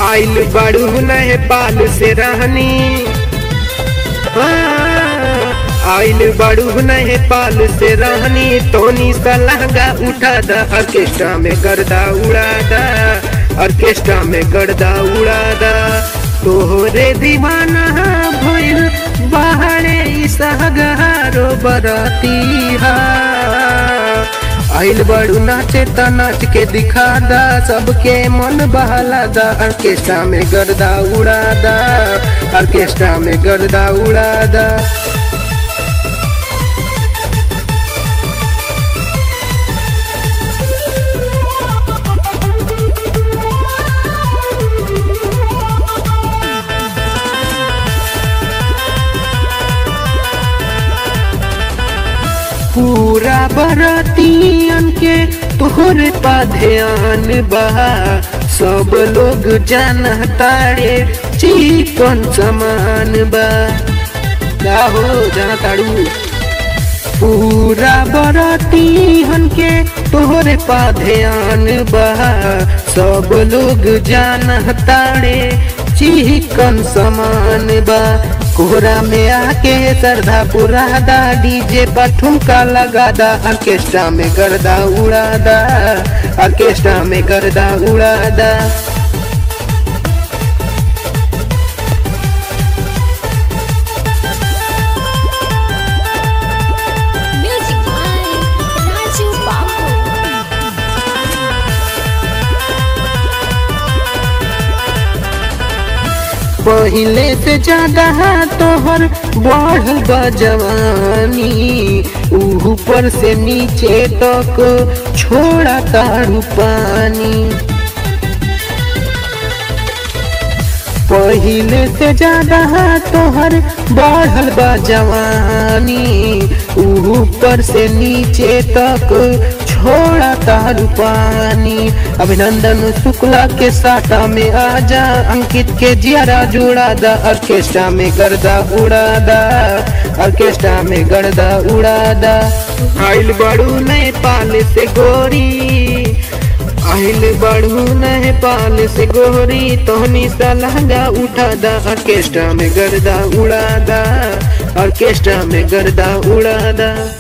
आइल बड़ू नेपाल से रहनी, आइल बड़ू नेपाल से रहनी, तोनी सा लहंगा उठा दा, ऑर्केस्ट्रा में गर्दा उड़ा दा, ऑर्केस्ट्रा में गर्दा उड़ा दा। तोहरे दीवाना भइल बाहरे इसहगारो बरातिहा, आइल बड़ू नाचे ता नाच के दिखा दा, सबके मन बहला दा, ऑर्केस्ट्रा में गर्दा उड़ा दा, ऑर्केस्ट्रा में गर्दा उड़ा दा। पूरा बरातियन के तोहरे पा ध्यान बा, सब लोग जानतारे चिकन समान बा, हो जानताड़ू। पूरा बरातियन के तोहरे पा ध्यान बा, सब लोग जानतारे चिकन समान बा। कोहरा में आके सरधा पुरा दा, डीजे पर ठुमका लगा दा, ऑर्केस्ट्रा में गर्दा उड़ा दा, ऑर्केस्ट्रा में गर्दा उड़ा दा। पहले से ज्यादा तोहर बढ़ल बा जवानी, ऊपर से नीचे तक छोड़ा तारू पानी। पहले से ज्यादा तोहर बढ़ल बा जवानी, ऊपर से नीचे तक छोड़ा तारू पानी। अभिनंदन शुक्ला के साटा में आजा, अंकित के जियारा जुड़ा दा, ऑर्केस्ट्रा में गर्दा उड़ा दा, ऑर्केस्ट्रा में गर्दा उड़ा दा। आइल बड़ू नेपाल से गोरी, आइल बड़ू नेपाल से गोरी, तोहनी सा लहंगा उठा दा, ऑर्केस्ट्रा में गर्दा उड़ा दा, ऑर्केस्ट्रा में गर्दा उड़ा दा।